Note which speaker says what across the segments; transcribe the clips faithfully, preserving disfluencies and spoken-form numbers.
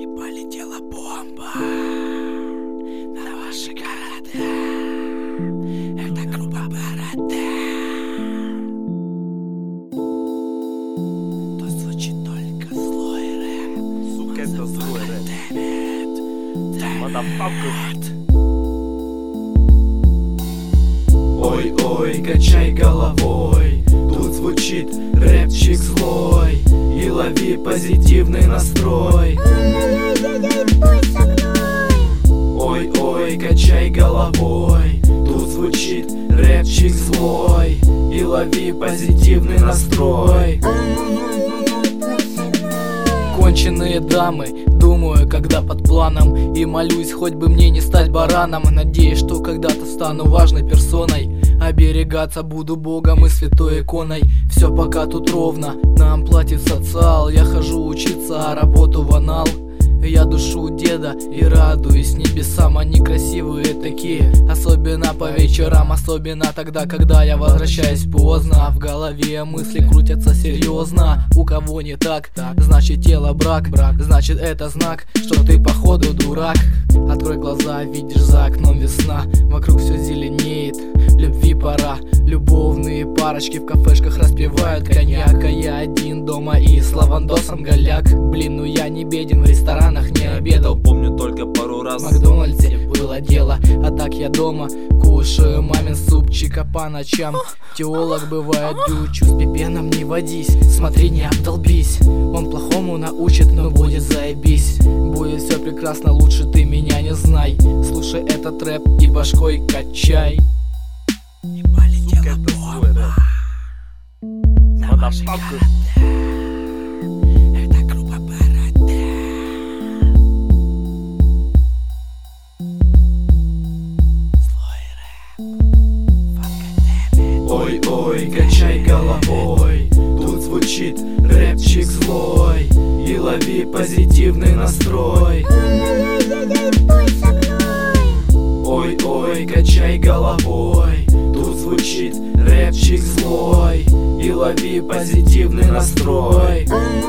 Speaker 1: И полетела бомба на ваши города. Это группа Борода. То звучит только злой рэп.
Speaker 2: Сука, это злой рэп.
Speaker 1: Мазафака.
Speaker 3: Ой-ой, качай головой, тут звучит рэпчик злой. И лови позитивный настрой. Ой-ой, качай головой, тут звучит рэпчик злой. И лови позитивный настрой. Конченые дамы, думаю, когда под планом. И молюсь, хоть бы мне не стать бараном. Надеюсь, что когда-то стану важной персоной. Оберегаться буду Богом и святой иконой. Все пока тут ровно, нам платит социал. Я хожу учиться, а работу в анал. Я душу деда и радуюсь небесам. Они красивые такие, особенно по вечерам. Особенно тогда, когда я возвращаюсь поздно. В голове мысли крутятся серьезно. У кого не так, значит тело брак. Значит это знак, что ты походу дурак. Открой глаза, видишь за окном весна. Вокруг все зеленеет, любви пора. Любовные парочки в кафешках распевают коньяк. А я один дома и с лавандосом голяк. Блин, ну я не беден, в ресторанах не обедал.
Speaker 2: Помню только пару раз
Speaker 3: в Макдональдсе было дело. А так я дома кушаю мамин супчика по ночам. Теолог бывает дючу, с пипеном не водись. Смотри, не обдолбись, он плохому научит, но будет заебись. Будет все прекрасно, лучше ты меня не знай. Слушай этот рэп и башкой качай.
Speaker 1: И полетела бомба на ваши города. Это группа Борода. Злой рэп. Фанкадемит.
Speaker 3: Ой-ой, качай головой, тут звучит рэпчик злой. И лови позитивный настрой. Ой-ой, качай головой, тут звучит рэпчик злой. И лови позитивный настрой.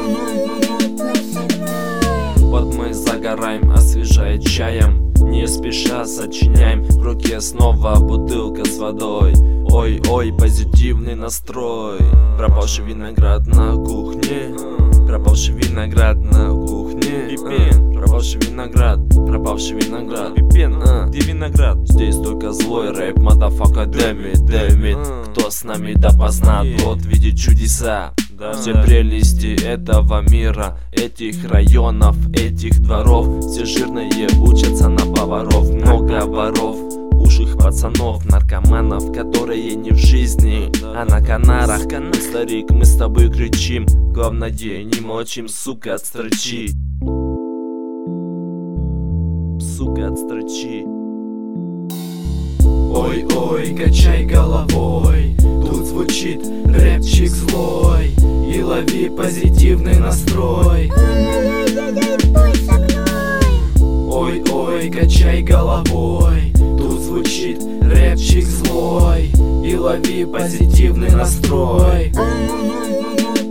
Speaker 2: Вот мы загораем, освежая чаем. Не спеша сочиняем, в руке снова бутылка с водой. Ой-ой, позитивный настрой. Пропавший виноград на кухне. Пропавший виноград на кухне. Пипен, пропавший виноград. Пропавший виноград. Пипен, а, где виноград? Здесь только злой рэп, мадафака, дэмит, дэмит. Кто с нами допоздна, тот видит чудеса. Все прелести этого мира, этих районов, этих дворов. Все жирные учатся на поваров. Много воров, уших пацанов, наркоманов, которые не в жизни, а на Канарах. Мы, старик, мы с тобой кричим. Главное, не молчим, сука, отстрочи. Сука, отстрочи.
Speaker 3: Ой-ой, качай головой, тут звучит рэпчик злой. И лови позитивный настрой. Ой-ой, качай головой, тут звучит рэпчик злой. И лови позитивный настрой.